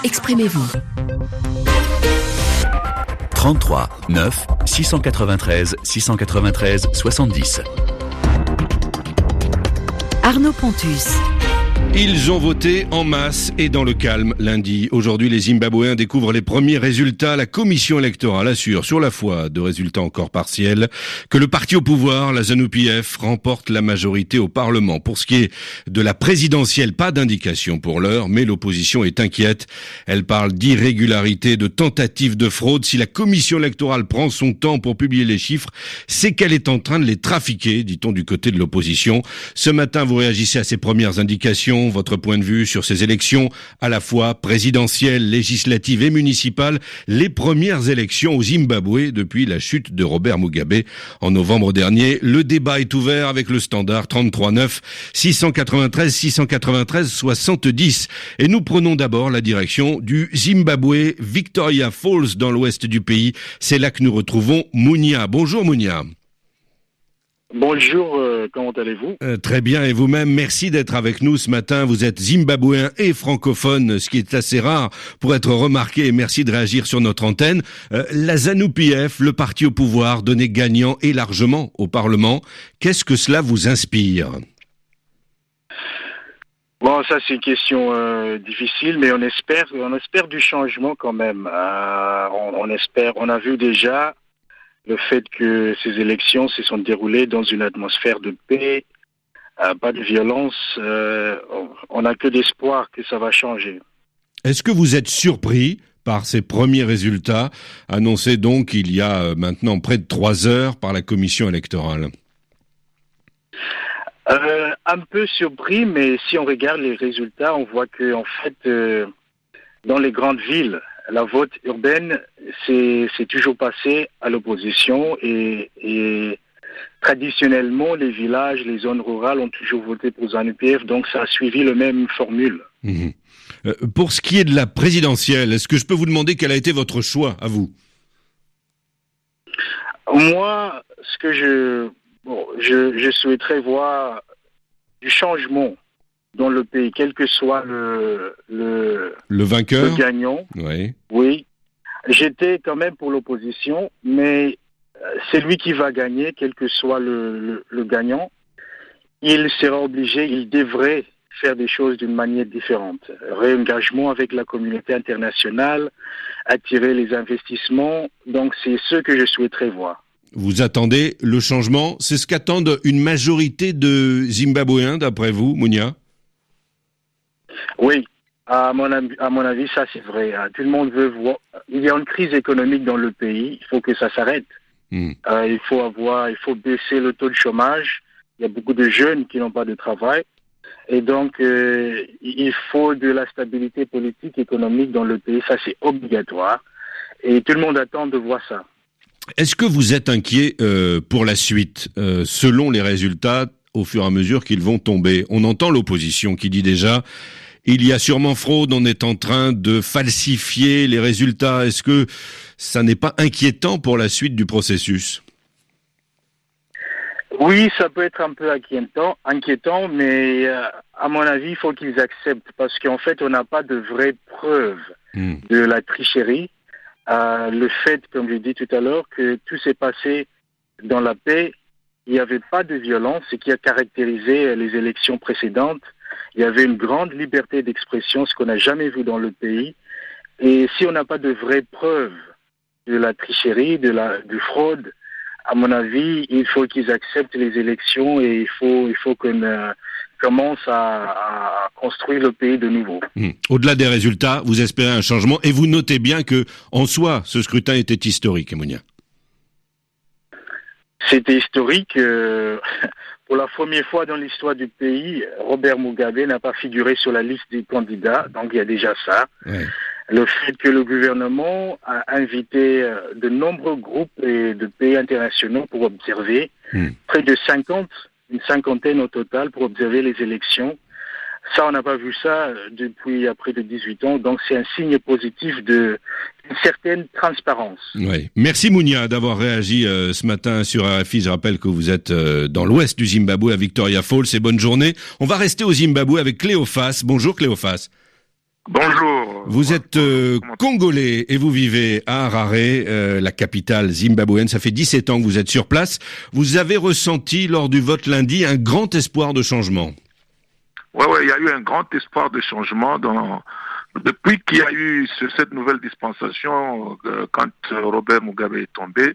exprimez-vous. 33 9 693 693 70. Arnaud Pontus. Ils ont voté en masse et dans le calme lundi. Aujourd'hui, les Zimbabwéens découvrent les premiers résultats. La commission électorale assure, sur la foi de résultats encore partiels, que le parti au pouvoir, la ZANU-PF, remporte la majorité au Parlement. Pour ce qui est de la présidentielle, pas d'indication pour l'heure, mais l'opposition est inquiète. Elle parle d'irrégularité, de tentative de fraude. Si la commission électorale prend son temps pour publier les chiffres, c'est qu'elle est en train de les trafiquer, dit-on du côté de l'opposition. Ce matin, vous réagissez à ces premières indications. Votre point de vue sur ces élections, à la fois présidentielles, législatives et municipales, les premières élections au Zimbabwe depuis la chute de Robert Mugabe en novembre dernier. Le débat est ouvert avec le standard 33 9 693 693 70. Et nous prenons d'abord la direction du Zimbabwe, Victoria Falls dans l'ouest du pays. C'est là que nous retrouvons Mounia. Bonjour Mounia. Bonjour, comment allez-vous ? Très bien, et vous-même, merci d'être avec nous ce matin. Vous êtes zimbabwéen et francophone, ce qui est assez rare pour être remarqué, et merci de réagir sur notre antenne. La ZANU-PF, le parti au pouvoir, donné gagnant et largement au Parlement. Qu'est-ce que cela vous inspire ? Bon, ça c'est une question difficile, mais on espère du changement quand même. On espère, on a vu déjà le fait que ces élections se sont déroulées dans une atmosphère de paix, pas de violence, on n'a que d'espoir que ça va changer. Est-ce que vous êtes surpris par ces premiers résultats, annoncés donc il y a maintenant près de 3 heures par la commission électorale ? Un peu surpris, mais si on regarde les résultats, on voit que en fait, dans les grandes villes, la vote urbaine c'est toujours passé à l'opposition et traditionnellement les villages, les zones rurales ont toujours voté pour ZANU-PF, donc ça a suivi la même formule. Pour ce qui est de la présidentielle, est-ce que je peux vous demander quel a été votre choix à vous ? Moi, ce que je souhaiterais voir du changement dans le pays, quel que soit le vainqueur, le gagnant. Oui. Oui. J'étais quand même pour l'opposition, mais c'est lui qui va gagner, quel que soit le gagnant. Il sera obligé, il devrait faire des choses d'une manière différente. Réengagement avec la communauté internationale, attirer les investissements. Donc c'est ce que je souhaiterais voir. Vous attendez le changement ? C'est ce qu'attendent une majorité de Zimbabwéens, d'après vous, Mounia ? Oui, à mon avis, ça c'est vrai. Tout le monde veut voir. Il y a une crise économique dans le pays. Il faut que ça s'arrête. Il faut baisser le taux de chômage. Il y a beaucoup de jeunes qui n'ont pas de travail. Et donc, il faut de la stabilité politique, économique dans le pays. Ça, c'est obligatoire. Et tout le monde attend de voir ça. Est-ce que vous êtes inquiet pour la suite, selon les résultats, au fur et à mesure qu'ils vont tomber ? On entend l'opposition qui dit déjà il y a sûrement fraude, on est en train de falsifier les résultats. Est-ce que ça n'est pas inquiétant pour la suite du processus ? Oui, ça peut être un peu inquiétant, mais à mon avis, il faut qu'ils acceptent parce qu'en fait, on n'a pas de vraies preuves de la tricherie. Le fait, comme je dis tout à l'heure, que tout s'est passé dans la paix, il n'y avait pas de violence, ce qui a caractérisé les élections précédentes. Il y avait une grande liberté d'expression, ce qu'on n'a jamais vu dans le pays. Et si on n'a pas de vraies preuves de la tricherie, du fraude, à mon avis, il faut qu'ils acceptent les élections et il faut qu'on commence à construire le pays de nouveau. Au-delà des résultats, vous espérez un changement et vous notez bien que, en soi, ce scrutin était historique, Mounia. C'était historique. Pour la première fois dans l'histoire du pays, Robert Mugabe n'a pas figuré sur la liste des candidats, donc il y a déjà ça. Ouais. Le fait que le gouvernement a invité de nombreux groupes et de pays internationaux pour observer, près de une cinquantaine au total pour observer les élections. Ça, on n'a pas vu ça depuis près de 18 ans, donc c'est un signe positif d'une certaine transparence. Oui. Merci Mounia d'avoir réagi ce matin sur RFI. Je rappelle que vous êtes dans l'ouest du Zimbabwe à Victoria Falls et bonne journée. On va rester au Zimbabwe avec Cléophas. Bonjour Cléophas. Bonjour. Vous êtes congolais et vous vivez à Harare, la capitale zimbabwéenne. Ça fait 17 ans que vous êtes sur place. Vous avez ressenti lors du vote lundi un grand espoir de changement. Ouais, il y a eu un grand espoir de changement depuis qu'il y a eu cette nouvelle dispensation, quand Robert Mugabe est tombé.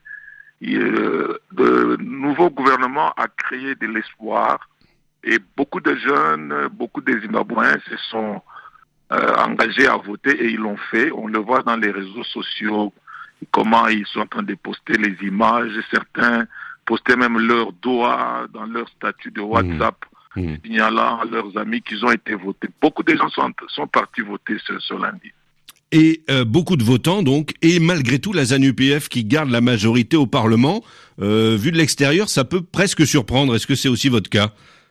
Le nouveau gouvernement a créé de l'espoir et beaucoup de jeunes, beaucoup de Zimbabwéens se sont engagés à voter et ils l'ont fait. On le voit dans les réseaux sociaux, comment ils sont en train de poster les images. Certains postaient même leurs doigts dans leur statut de WhatsApp, signalant à leurs amis qu'ils ont été votés. Beaucoup de gens sont partis voter ce lundi. Et beaucoup de votants donc, et malgré tout la ZANU-PF qui garde la majorité au Parlement. Vu de l'extérieur, ça peut presque surprendre. Est-ce que c'est aussi votre cas ?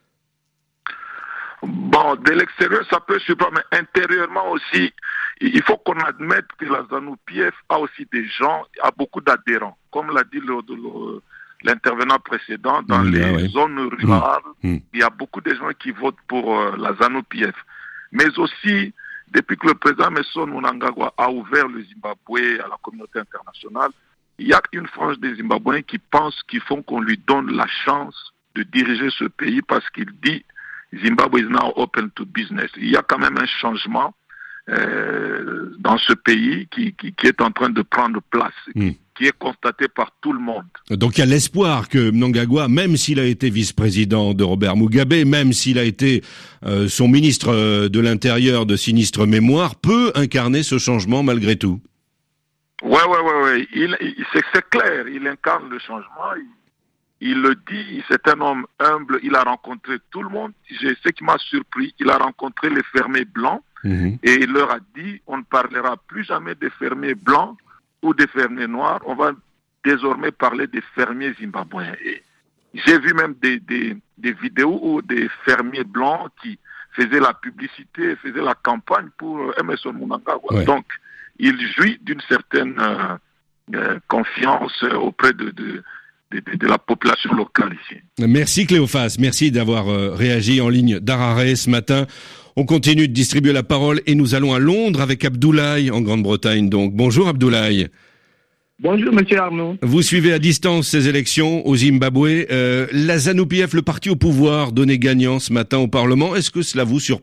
Bon, de l'extérieur, ça peut surprendre, mais intérieurement aussi, il faut qu'on admette que la ZANU-PF a aussi des gens, a beaucoup d'adhérents. Comme l'a dit l'intervenant précédent, dans les zones rurales, il y a beaucoup de gens qui votent pour la ZANU-PF. Mais aussi, depuis que le président Emmerson Mnangagwa a ouvert le Zimbabwe à la communauté internationale, il y a une frange des Zimbabwéens qui pensent qu'il faut qu'on lui donne la chance de diriger ce pays parce qu'il dit Zimbabwe is now open to business. Il y a quand même un changement dans ce pays qui est en train de prendre place, qui est constaté par tout le monde. Donc il y a l'espoir que Mnangagwa, même s'il a été vice-président de Robert Mugabe, même s'il a été son ministre de l'Intérieur de sinistre mémoire, peut incarner ce changement malgré tout. Ouais. C'est clair, il incarne le changement. Il le dit, c'est un homme humble, il a rencontré tout le monde. Ce qui m'a surpris, il a rencontré les fermiers blancs et il leur a dit, on ne parlera plus jamais des fermiers blancs ou des fermiers noirs, on va désormais parler des fermiers zimbabwéens. Et j'ai vu même des vidéos où des fermiers blancs qui faisaient la publicité, faisaient la campagne pour Emmerson Mnangagwa. Ouais. Donc, il jouit d'une certaine confiance auprès de la population locale ici. Merci Cléophas, merci d'avoir réagi en ligne d'Harare ce matin. On continue de distribuer la parole et nous allons à Londres avec Abdoulaye en Grande-Bretagne. Donc bonjour Abdoulaye. Bonjour Monsieur Arnaud. Vous suivez à distance ces élections au Zimbabwe. La ZANU-PF, le parti au pouvoir, donné gagnant ce matin au Parlement. Est-ce que cela vous surprend ?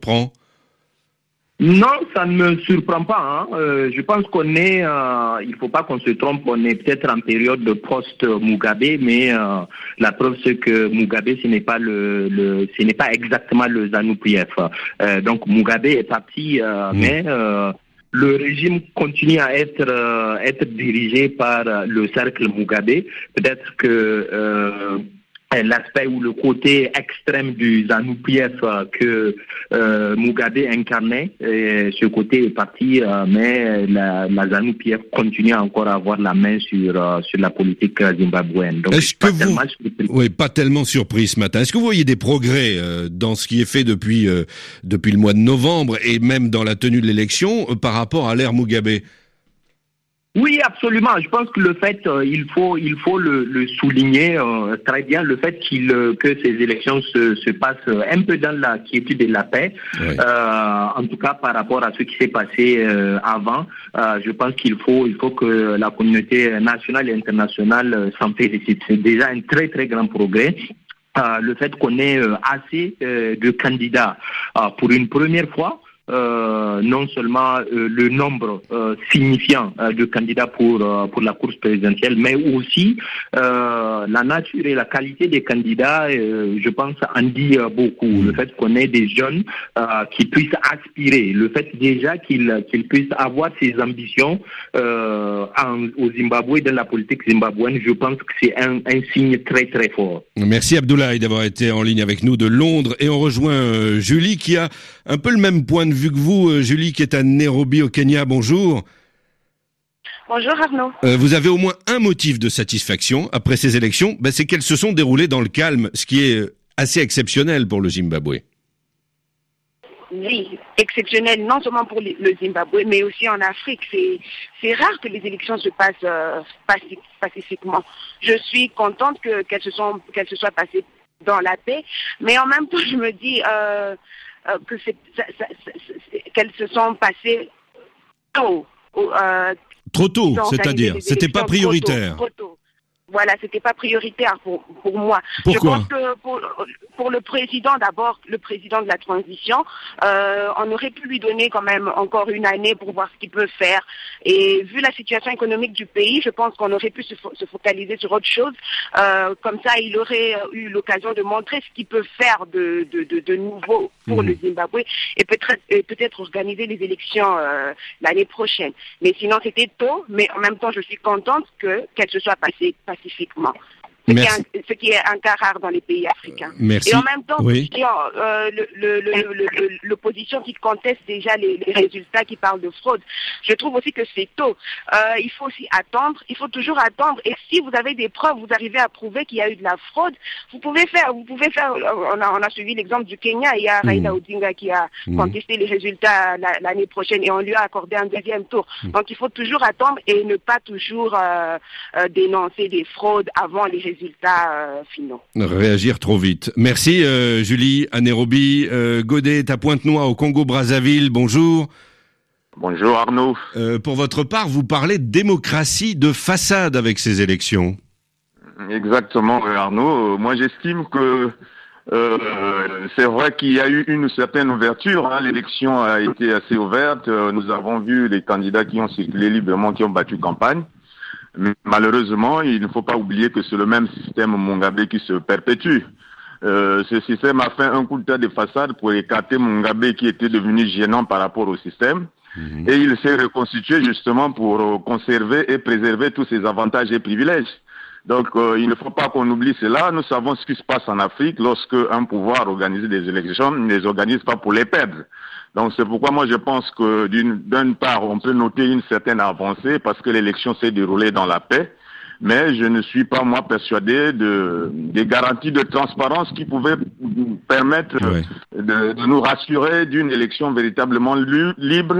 Non, ça ne me surprend pas. Je pense qu'on est, il faut pas qu'on se trompe, on est peut-être en période de post-Mugabe, mais la preuve c'est que Mugabe ce n'est pas ce n'est pas exactement le ZANU-PF. Donc Mugabe est parti, mais le régime continue à être dirigé par le cercle Mugabe. Peut-être que l'aspect ou le côté extrême du ZANU-PF que Mugabe incarnait, ce côté est parti, mais la ZANU-PF continue encore à avoir la main sur la politique zimbabwéenne. Donc, est-ce que vous, pas tellement surpris ce matin. Est-ce que vous voyez des progrès dans ce qui est fait depuis le mois de novembre et même dans la tenue de l'élection par rapport à l'ère Mugabe? Oui, absolument. Je pense que le fait, il faut le souligner très bien, le fait que ces élections se passent un peu dans la quiétude et la paix. Oui. En tout cas, par rapport à ce qui s'est passé avant, je pense qu'il faut que la communauté nationale et internationale s'en félicite. C'est déjà un très très grand progrès. Le fait qu'on ait assez de candidats pour une première fois. Non seulement le nombre signifiant de candidats pour la course présidentielle, mais aussi la nature et la qualité des candidats, je pense, en dit beaucoup. Le fait qu'on ait des jeunes qui puissent aspirer, le fait déjà qu'ils puissent avoir ces ambitions au Zimbabwe, dans la politique zimbabwéenne, je pense que c'est un signe très très fort. Merci Abdoulaye d'avoir été en ligne avec nous de Londres et on rejoint Julie qui a un peu le même point de vue que vous, Julie, qui est à Nairobi au Kenya. Bonjour. Bonjour Arnaud. Vous avez au moins un motif de satisfaction après ces élections, c'est qu'elles se sont déroulées dans le calme, ce qui est assez exceptionnel pour le Zimbabwe. Oui, exceptionnel, non seulement pour le Zimbabwe, mais aussi en Afrique. C'est rare que les élections se passent pacifiquement. Je suis contente qu'elles se soient passées dans la paix, mais en même temps, je me dis... qu'elles se sont passées tôt. Trop tôt, c'est-à-dire, c'était pas prioritaire. Trop tôt. Voilà, c'était pas prioritaire pour moi. Pourquoi? Je pense que pour le président, d'abord, le président de la transition, on aurait pu lui donner quand même encore une année pour voir ce qu'il peut faire. Et vu la situation économique du pays, je pense qu'on aurait pu se focaliser sur autre chose. Comme ça, il aurait eu l'occasion de montrer ce qu'il peut faire de nouveau pour le Zimbabwe et peut-être organiser les élections l'année prochaine. Mais sinon, c'était tôt, mais en même temps, je suis contente qu'elle se soit passée pacifiquement. Ce qui est un cas rare dans les pays africains. Merci. Et en même temps, oui. L'opposition qui conteste déjà les résultats, qui parle de fraude, je trouve aussi que c'est tôt. Il faut aussi attendre, il faut toujours attendre. Et si vous avez des preuves, vous arrivez à prouver qu'il y a eu de la fraude, vous pouvez faire. On a suivi l'exemple du Kenya, il y a Raila Odinga qui a contesté les résultats l'année prochaine et on lui a accordé un deuxième tour. Donc il faut toujours attendre et ne pas toujours dénoncer des fraudes avant les résultats finaux. Réagir trop vite. Merci Julie à Nairobi. Godet est à Pointe-Noire au Congo-Brazzaville. Bonjour. Bonjour Arnaud. Pour votre part, vous parlez de démocratie de façade avec ces élections. Exactement Arnaud. Moi j'estime que c'est vrai qu'il y a eu une certaine ouverture. L'élection a été assez ouverte. Nous avons vu les candidats qui ont circulé librement, qui ont battu campagne. Mais malheureusement, il ne faut pas oublier que c'est le même système Mugabe qui se perpétue. Ce système a fait un coup d'état de façade pour écarter Mugabe qui était devenu gênant par rapport au système. Et il s'est reconstitué justement pour conserver et préserver tous ses avantages et privilèges. Donc il ne faut pas qu'on oublie cela. Nous savons ce qui se passe en Afrique lorsque un pouvoir organise des élections, ne les organise pas pour les perdre. Donc c'est pourquoi moi je pense que d'une part on peut noter une certaine avancée parce que l'élection s'est déroulée dans la paix, mais je ne suis pas moi persuadé des garanties de transparence qui pouvaient permettre de nous rassurer d'une élection véritablement libre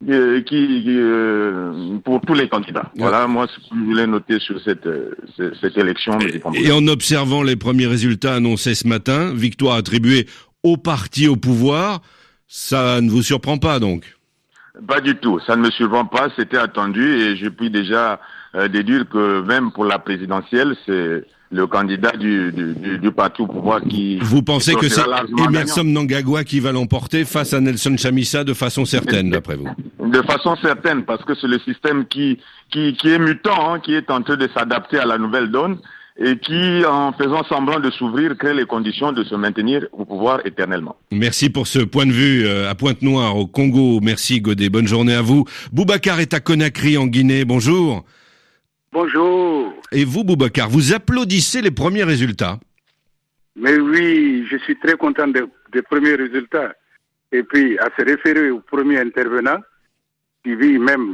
pour tous les candidats. Voilà moi ce que je voulais noter sur cette élection. Et en observant les premiers résultats annoncés ce matin, victoire attribuée au parti au pouvoir. Ça ne vous surprend pas donc? Pas du tout, ça ne me surprend pas, c'était attendu et je puis déjà déduire que même pour la présidentielle, c'est le candidat du parti au pouvoir qui... Vous pensez que c'est Emmerson Mnangagwa qui va l'emporter face à Nelson Chamisa de façon certaine, d'après vous? De façon certaine, parce que c'est le système qui est mutant, qui est en train de s'adapter à la nouvelle donne et qui, en faisant semblant de s'ouvrir, crée les conditions de se maintenir au pouvoir éternellement. Merci pour ce point de vue à Pointe-Noire, au Congo. Merci Godet, bonne journée à vous. Boubacar est à Conakry, en Guinée. Bonjour. Bonjour. Et vous, Boubacar, vous applaudissez les premiers résultats? Mais oui, je suis très content des premiers résultats. Et puis, à se référer au premier intervenant, qui vit même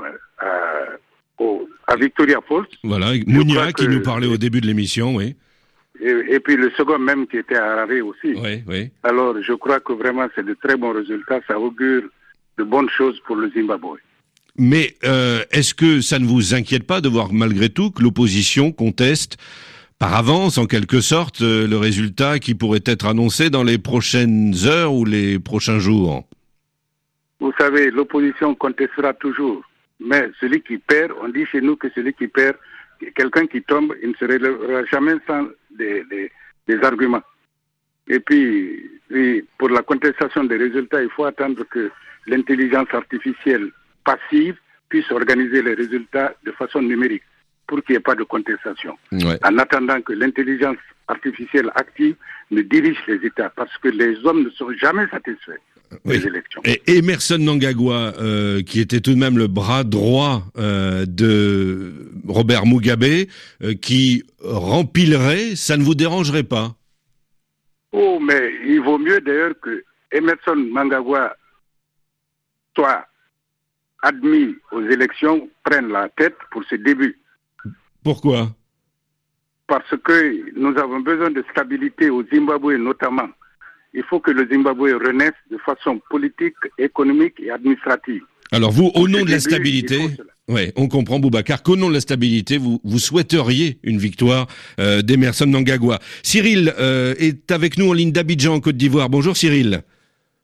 à Victoria Falls. Voilà, Mounia qui nous parlait au début de l'émission, oui. Et puis le second même qui était à Harare aussi. Oui, oui. Alors je crois que vraiment c'est de très bons résultats, ça augure de bonnes choses pour le Zimbabwe. Mais est-ce que ça ne vous inquiète pas de voir malgré tout que l'opposition conteste par avance, en quelque sorte, le résultat qui pourrait être annoncé dans les prochaines heures ou les prochains jours? Vous savez, l'opposition contestera toujours. Mais celui qui perd, on dit chez nous que celui qui perd, quelqu'un qui tombe, il ne se relèvera jamais sans des arguments. Et puis, pour la contestation des résultats, il faut attendre que l'intelligence artificielle passive puisse organiser les résultats de façon numérique pour qu'il n'y ait pas de contestation. Ouais. En attendant que l'intelligence artificielle active ne dirige les États, parce que les hommes ne sont jamais satisfaits. Oui. Et Emmerson Mnangagwa, qui était tout de même le bras droit de Robert Mugabe, qui rempilerait, ça ne vous dérangerait pas? Oh, mais il vaut mieux d'ailleurs que Emmerson Mnangagwa soit admis aux élections, prenne la tête pour ses débuts. Pourquoi? Parce que nous avons besoin de stabilité au Zimbabwe notamment. Il faut que le Zimbabwe renaisse de façon politique, économique et administrative. Alors vous, au nom de la stabilité, on comprend Boubacar, qu'au nom de la stabilité, vous souhaiteriez une victoire d'Emmerson Mnangagwa. Cyril est avec nous en ligne d'Abidjan en Côte d'Ivoire. Bonjour Cyril.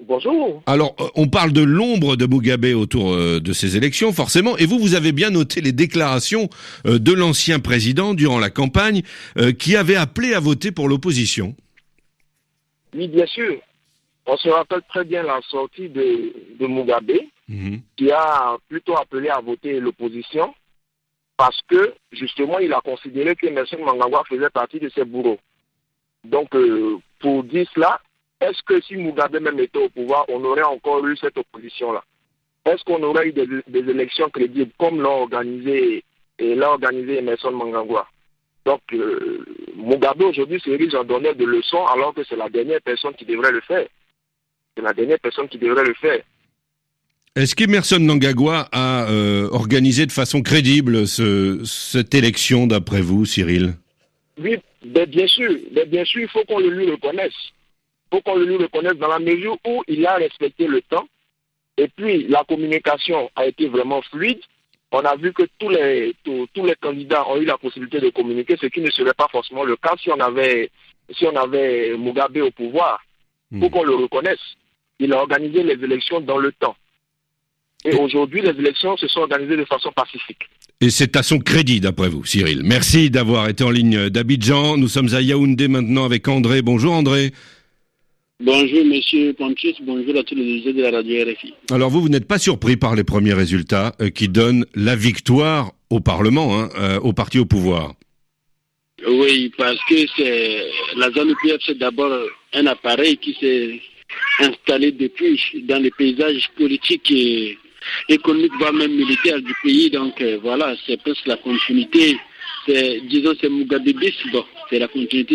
Bonjour. Alors, on parle de l'ombre de Mugabe autour de ces élections, forcément, et vous avez bien noté les déclarations de l'ancien président durant la campagne qui avait appelé à voter pour l'opposition. Oui, bien sûr. On se rappelle très bien la sortie de Mugabe, qui a plutôt appelé à voter l'opposition, parce que, justement, il a considéré que Emmerson Mnangagwa faisait partie de ses bourreaux. Donc, pour dire cela, est-ce que si Mugabe même était au pouvoir, on aurait encore eu cette opposition-là? Est-ce qu'on aurait eu des élections crédibles comme l'a organisé Emmerson Mnangagwa? Donc, Mugabe aujourd'hui se dirige en donneur de leçons alors que c'est la dernière personne qui devrait le faire. C'est la dernière personne qui devrait le faire. Est-ce qu'Emmerson Mnangagwa a organisé de façon crédible cette élection, d'après vous, Cyril? Oui, bien sûr, il faut qu'on le lui reconnaisse. Il faut qu'on le lui reconnaisse dans la mesure où il a respecté le temps. Et puis, la communication a été vraiment fluide. On a vu que tous les candidats ont eu la possibilité de communiquer, ce qui ne serait pas forcément le cas si on avait Mugabe au pouvoir. Il faut qu'on le reconnaisse. Il a organisé les élections dans le temps. Et aujourd'hui, les élections se sont organisées de façon pacifique. Et c'est à son crédit, d'après vous, Cyril. Merci d'avoir été en ligne d'Abidjan. Nous sommes à Yaoundé maintenant avec André. Bonjour André. Bonjour Monsieur Pontius, bonjour à tous les usagers de la radio RFI. Alors vous n'êtes pas surpris par les premiers résultats qui donnent la victoire au Parlement, au parti au pouvoir? Oui, parce que la ZANU-PF, c'est d'abord un appareil qui s'est installé depuis dans les paysages politiques et économiques, voire même militaires du pays. Donc voilà, c'est presque la continuité. C'est Mugabe bis, bon, c'est la continuité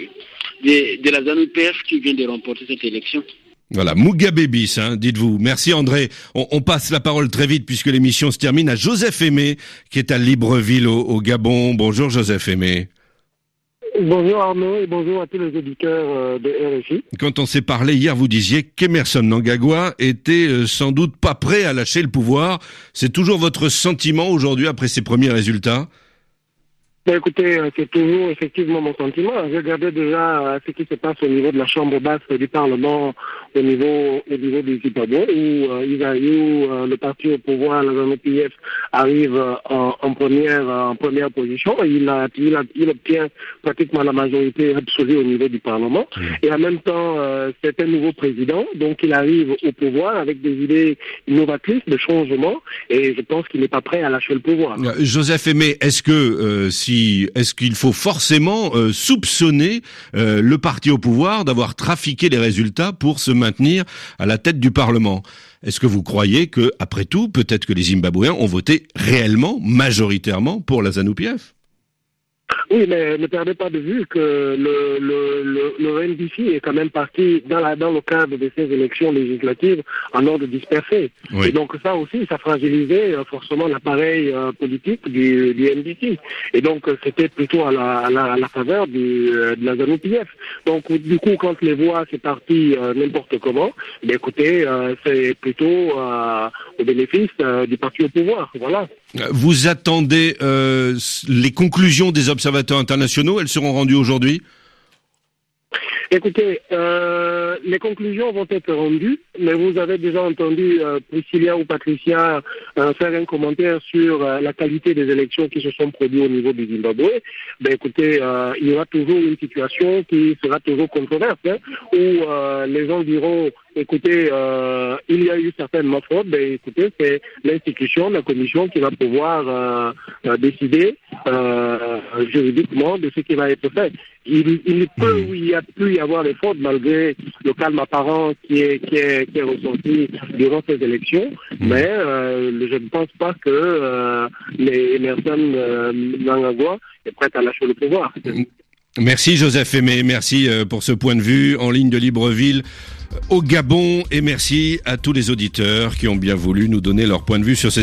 de la ZANU-PF qui vient de remporter cette élection. Voilà, Mugabe bis, dites-vous. Merci André. On passe la parole très vite puisque l'émission se termine à Joseph Aimé qui est à Libreville au Gabon. Bonjour Joseph Aimé. Bonjour Arnaud et bonjour à tous les auditeurs de RFI. Quand on s'est parlé hier, vous disiez qu'Emmerson Mnangagwa était sans doute pas prêt à lâcher le pouvoir. C'est toujours votre sentiment aujourd'hui après ces premiers résultats? Écoutez, c'est toujours effectivement mon sentiment. Regardez déjà ce qui se passe au niveau de la chambre basse du Parlement, au niveau du Zimbabwe, où le parti au pouvoir, la ZANU-PF, arrive en première position. Il obtient pratiquement la majorité absolue au niveau du Parlement. Et en même temps, c'est un nouveau président, donc il arrive au pouvoir avec des idées innovatrices de changement, et je pense qu'il n'est pas prêt à lâcher le pouvoir. Joseph Aimé, est-ce qu'il faut forcément soupçonner le parti au pouvoir d'avoir trafiqué les résultats pour se maintenir à la tête du Parlement? Est-ce que vous croyez que, après tout, peut-être que les Zimbabwéens ont voté réellement, majoritairement, pour la ZANU-PF? Oui, mais ne perdez pas de vue que le NDC est quand même parti dans le cadre de ces élections législatives en ordre dispersé. Oui. Et donc ça aussi, ça fragilisait forcément l'appareil politique du NDC. Et donc c'était plutôt à la faveur de la ZANU-PF. Donc du coup, quand les voix c'est parti n'importe comment, bien écoutez, c'est plutôt au bénéfice du parti au pouvoir. Voilà. Vous attendez les conclusions des observateurs internationaux? Elles seront rendues aujourd'hui? Écoutez, les conclusions vont être rendues, mais vous avez déjà entendu Priscilla ou Patricia faire un commentaire sur la qualité des élections qui se sont produites au niveau du Zimbabwe. Ben écoutez, il y aura toujours une situation qui sera toujours controverse, où les gens diront, écoutez, il y a eu certainement fraude, ben écoutez, c'est l'institution, la commission qui va pouvoir décider juridiquement de ce qui va être fait. Il peut, oui, plus y avoir des fraudes malgré le calme apparent qui est ressenti durant ces élections, mais je ne pense pas que les Emmerson Mnangagwa est prêt à lâcher le pouvoir. Merci Joseph Aimé, merci pour ce point de vue en ligne de Libreville au Gabon, et merci à tous les auditeurs qui ont bien voulu nous donner leur point de vue sur ces